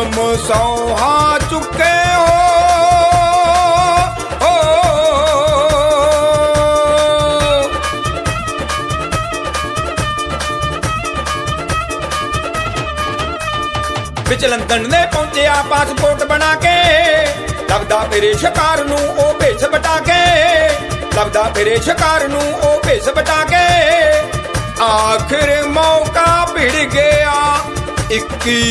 ਕਦਮ ਸੌਹਾ ਚੁੱਕੇ ਹੋ। ਵਿੱਚ ਲੰਦਨ ਨੇ ਪਹੁੰਚਿਆ ਪਾਸਪੋਰਟ ਬਣਾ ਕੇ, ਲੱਭਦਾ ਫਿਰੇ ਸ਼ਿਕਾਰ ਨੂੰ ਉਹ ਭੇਸ ਬਟਾ ਕੇ, ਲੱਭਦਾ ਫਿਰੇ ਸ਼ਿਕਾਰ ਨੂੰ ਉਹ ਭੇਸ ਬਟਾ ਕੇ। ਆਖਿਰ ਮੌਕਾ ਭਿੜ ਗਿਆ 21